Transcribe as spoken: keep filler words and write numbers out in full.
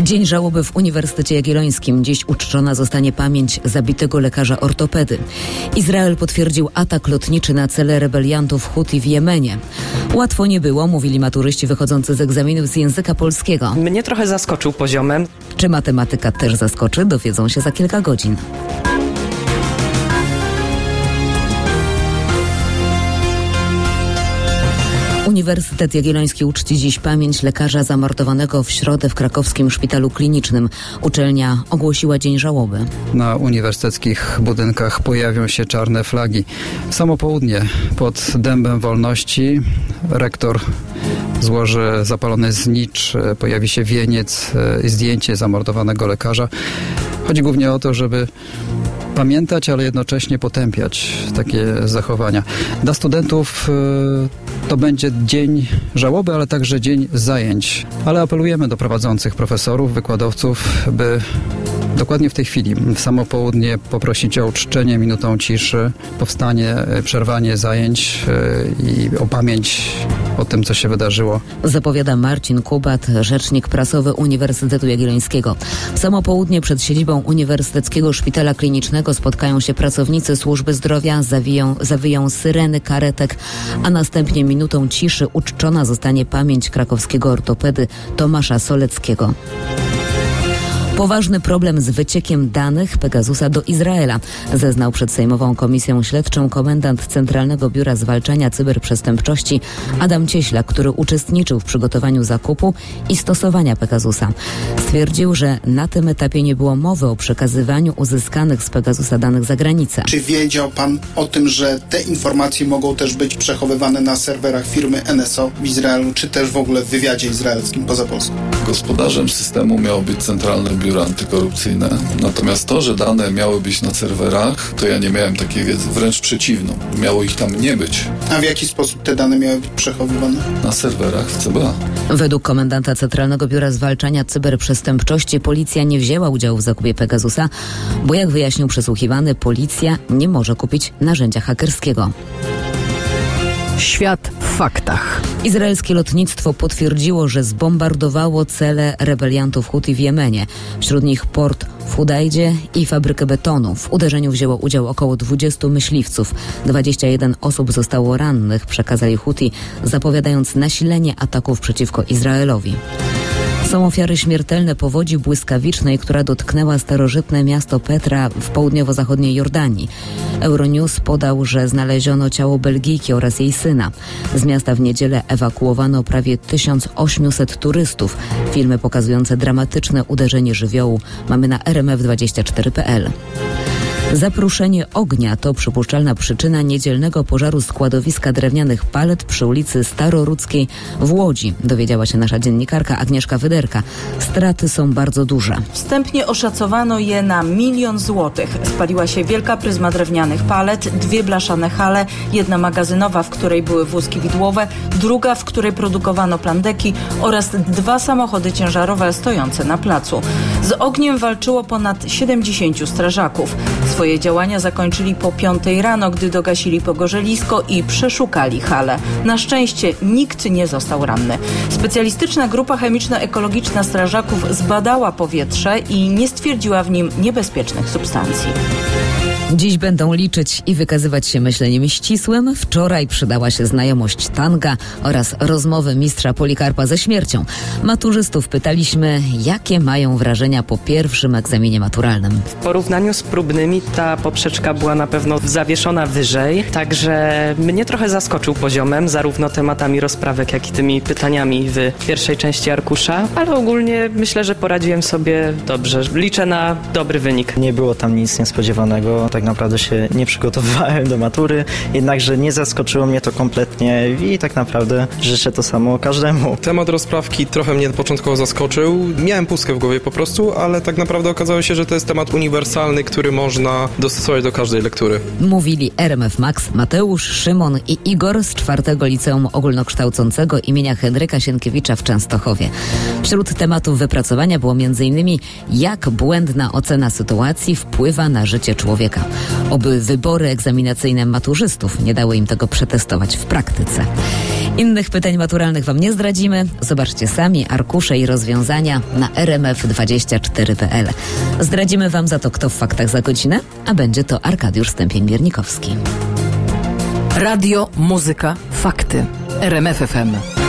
Dzień żałoby w Uniwersytecie Jagiellońskim. Dziś uczczona zostanie pamięć zabitego lekarza ortopedy. Izrael potwierdził atak lotniczy na cele rebeliantów Huti w Jemenie. Łatwo nie było, mówili maturyści wychodzący z egzaminów z języka polskiego. Mnie trochę zaskoczył poziomem. Czy matematyka też zaskoczy? Dowiedzą się za kilka godzin. Uniwersytet Jagielloński uczci dziś pamięć lekarza zamordowanego w środę w krakowskim szpitalu klinicznym. Uczelnia ogłosiła dzień żałoby. Na uniwersyteckich budynkach pojawią się czarne flagi. W samo południe pod dębem wolności rektor złoży zapalony znicz, pojawi się wieniec i zdjęcie zamordowanego lekarza. Chodzi głównie o to, żeby pamiętać, ale jednocześnie potępiać takie zachowania. Dla studentów to będzie dzień żałoby, ale także dzień zajęć. Ale apelujemy do prowadzących profesorów, wykładowców, by dokładnie w tej chwili, w samo południe, poprosić o uczczenie minutą ciszy, powstanie, przerwanie zajęć i o pamięć o tym, co się wydarzyło. Zapowiada Marcin Kubat, rzecznik prasowy Uniwersytetu Jagiellońskiego. W samo południe przed siedzibą Uniwersyteckiego Szpitala Klinicznego spotkają się pracownicy służby zdrowia, zawiją, zawyją syreny karetek, a następnie minutą ciszy uczczona zostanie pamięć krakowskiego ortopedy Tomasza Soleckiego. Poważny problem z wyciekiem danych Pegasusa do Izraela, zeznał przed Sejmową Komisją Śledczą komendant Centralnego Biura Zwalczania Cyberprzestępczości Adam Cieślak, który uczestniczył w przygotowaniu zakupu i stosowania Pegasusa. Stwierdził, że na tym etapie nie było mowy o przekazywaniu uzyskanych z Pegasusa danych za granicę. Czy wiedział pan o tym, że te informacje mogą też być przechowywane na serwerach firmy N S O w Izraelu, czy też w ogóle w wywiadzie izraelskim poza Polską? Gospodarzem systemu miało być Centralne Biuro Antykorupcyjne. Natomiast to, że dane miały być na serwerach, to ja nie miałem takiej wiedzy. Wręcz przeciwną. Miało ich tam nie być. A w jaki sposób te dane miały być przechowywane? Na serwerach w C B A. Według komendanta Centralnego Biura Zwalczania Cyberprzestępczości policja nie wzięła udziału w zakupie Pegasusa, bo jak wyjaśnił przesłuchiwany, policja nie może kupić narzędzia hakerskiego. Świat w faktach. Izraelskie lotnictwo potwierdziło, że zbombardowało cele rebeliantów Huti w Jemenie. Wśród nich port w Hudajdzie i fabrykę betonu. W uderzeniu wzięło udział około dwudziestu myśliwców. dwadzieścia jeden osób zostało rannych, przekazali Huti, zapowiadając nasilenie ataków przeciwko Izraelowi. Są ofiary śmiertelne powodzi błyskawicznej, która dotknęła starożytne miasto Petra w południowo-zachodniej Jordanii. Euronews podał, że znaleziono ciało Belgijki oraz jej syna. Z miasta w niedzielę ewakuowano prawie tysiąc osiemset turystów. Filmy pokazujące dramatyczne uderzenie żywiołu mamy na R M F dwadzieścia cztery kropka p l. Zapruszenie ognia to przypuszczalna przyczyna niedzielnego pożaru składowiska drewnianych palet przy ulicy Starorudzkiej w Łodzi, dowiedziała się nasza dziennikarka Agnieszka Wyderka. Straty są bardzo duże. Wstępnie oszacowano je na milion złotych. Spaliła się wielka pryzma drewnianych palet, dwie blaszane hale, jedna magazynowa, w której były wózki widłowe, druga, w której produkowano plandeki oraz dwa samochody ciężarowe stojące na placu. Z ogniem walczyło ponad siedemdziesięciu strażaków. Swoje działania zakończyli po piątej rano, gdy dogasili pogorzelisko i przeszukali halę. Na szczęście nikt nie został ranny. Specjalistyczna grupa chemiczno-ekologiczna strażaków zbadała powietrze i nie stwierdziła w nim niebezpiecznych substancji. Dziś będą liczyć i wykazywać się myśleniem ścisłym. Wczoraj przydała się znajomość tanga oraz rozmowy mistrza Polikarpa ze śmiercią. Maturzystów pytaliśmy, jakie mają wrażenia po pierwszym egzaminie maturalnym. W porównaniu z próbnymi ta poprzeczka była na pewno zawieszona wyżej, także mnie trochę zaskoczył poziomem, zarówno tematami rozprawek, jak i tymi pytaniami w pierwszej części arkusza, ale ogólnie myślę, że poradziłem sobie dobrze. Liczę na dobry wynik. Nie było tam nic niespodziewanego. Tak naprawdę się nie przygotowywałem do matury, jednakże nie zaskoczyło mnie to kompletnie i tak naprawdę życzę to samo każdemu. Temat rozprawki trochę mnie początkowo zaskoczył. Miałem pustkę w głowie po prostu, ale tak naprawdę okazało się, że to jest temat uniwersalny, który można dostosować do każdej lektury. Mówili R M F Max, Mateusz, Szymon i Igor z czwartego Liceum Ogólnokształcącego imienia Henryka Sienkiewicza w Częstochowie. Wśród tematów wypracowania było między innymi jak błędna ocena sytuacji wpływa na życie człowieka. Oby wybory egzaminacyjne maturzystów nie dały im tego przetestować w praktyce. Innych pytań maturalnych Wam nie zdradzimy. Zobaczcie sami arkusze i rozwiązania na r m f dwadzieścia cztery kropka p l. Zdradzimy Wam za to, kto w faktach za godzinę, a będzie to Arkadiusz Stępień-Miernikowski. Radio, muzyka, fakty. R M F F M.